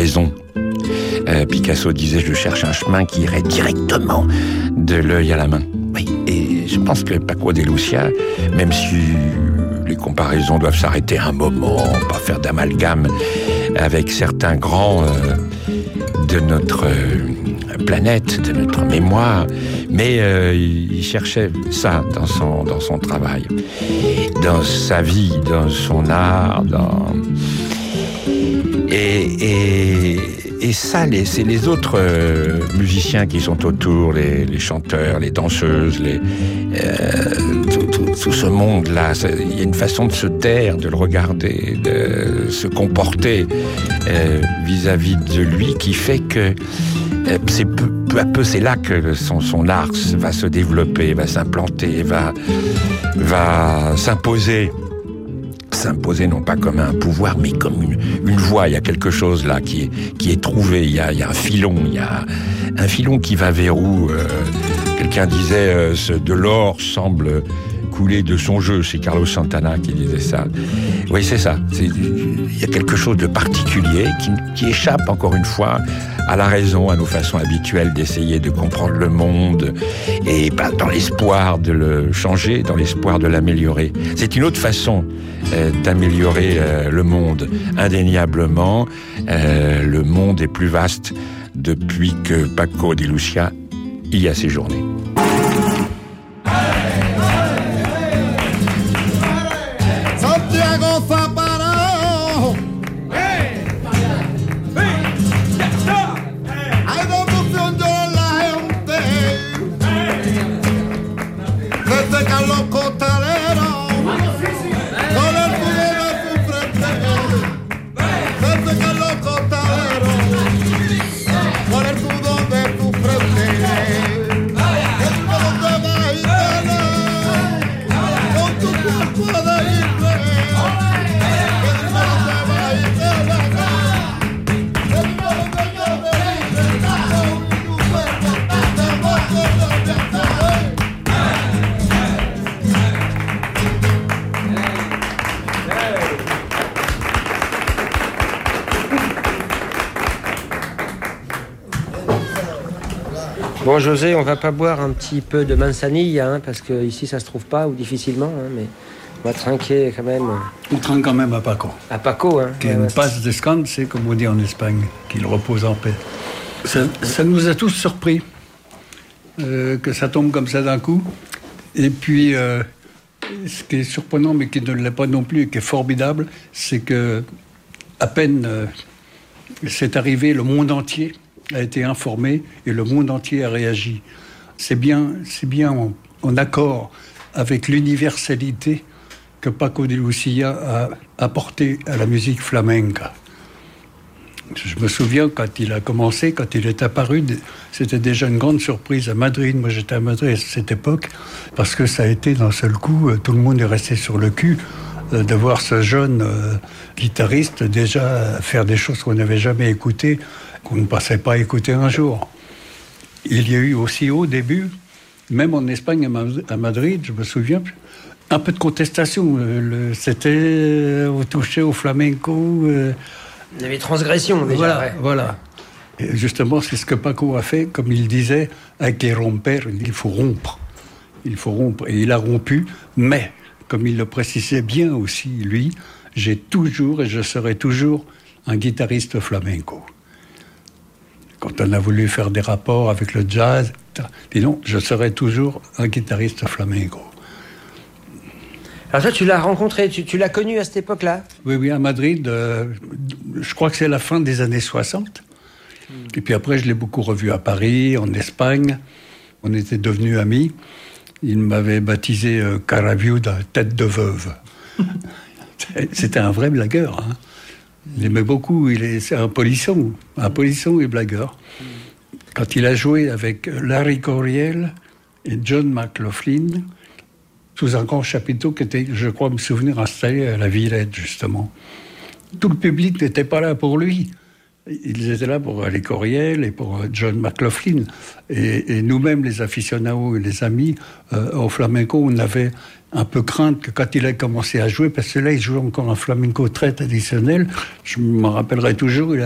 raison. Picasso disait « Je cherche un chemin qui irait directement de l'œil à la main ». Oui, et je pense que Paco de Lucia, même si les comparaisons doivent s'arrêter un moment, pas faire d'amalgame avec certains grands de notre planète, de notre mémoire, mais il cherchait ça dans son travail, dans sa vie, dans son art, et ça, c'est les autres musiciens qui sont autour, les chanteurs, les danseuses, tout ce monde-là. Il y a une façon de se taire, de le regarder, de se comporter vis-à-vis de lui qui fait que peu à peu, c'est là que son art va se développer, va s'implanter, va s'imposer non pas comme un pouvoir, mais comme une voie. Il y a quelque chose là qui est trouvé. Il y a un filon, qui va vers où quelqu'un disait de l'or semble couler de son jeu. C'est Carlos Santana qui disait ça. Oui, c'est ça. Il y a quelque chose de particulier qui échappe encore une fois à la raison, à nos façons habituelles d'essayer de comprendre le monde, et dans l'espoir de le changer, dans l'espoir de l'améliorer. C'est une autre façon d'améliorer le monde. Indéniablement, le monde est plus vaste depuis que Paco de Lucia y a séjourné. Bon, José, on va pas boire un petit peu de manzanilla, parce que ici ça se trouve pas, ou difficilement, mais on va trinquer quand même. On trinque quand même à Paco. À Paco, Qui est une passe descente, c'est comme on dit en Espagne, qu'il repose en paix. Ça nous a tous surpris que ça tombe comme ça d'un coup. Et puis, ce qui est surprenant, mais qui ne l'est pas non plus, et qui est formidable, c'est que à peine c'est arrivé, le monde entier a été informé et le monde entier a réagi. C'est bien en accord avec l'universalité que Paco de Lucia a apporté à la musique flamenca. Je me souviens quand il a commencé, quand il est apparu, c'était déjà une grande surprise à Madrid. Moi, j'étais à Madrid à cette époque, parce que ça a été d'un seul coup, tout le monde est resté sur le cul de voir ce jeune guitariste déjà faire des choses qu'on n'avait jamais écoutées, qu'on ne passait pas écouter un jour. Il y a eu aussi au début, même en Espagne, à Madrid, je me souviens, un peu de contestation. C'était touché au flamenco. Il y avait transgression déjà. Voilà. Et justement, c'est ce que Paco a fait, comme il disait, hay que romper, il faut rompre. Il faut rompre. Et il a rompu, mais, comme il le précisait bien aussi, lui, j'ai toujours et je serai toujours un guitariste flamenco. Quand on a voulu faire des rapports avec le jazz, dis non, je serai toujours un guitariste flamenco. Alors toi, tu l'as rencontré, tu l'as connu à cette époque-là ? Oui, à Madrid, je crois que c'est la fin des années 60. Et puis après, je l'ai beaucoup revu à Paris, en Espagne. On était devenus amis. Il m'avait baptisé Caraviuda, tête de veuve. C'était un vrai blagueur, hein. Il aimait beaucoup, c'est un polisson et blagueur. Quand il a joué avec Larry Coryell et John McLaughlin, sous un grand chapiteau qui était, je crois me souvenir, installé à la Villette, justement. Tout le public n'était pas là pour lui. Ils étaient là pour Larry Coryell et pour John McLaughlin. Et nous-mêmes, les aficionados et les amis, au flamenco, on avait un peu crainte que quand il a commencé à jouer, parce que là, il jouait encore un flamenco très traditionnel, je me rappellerai toujours,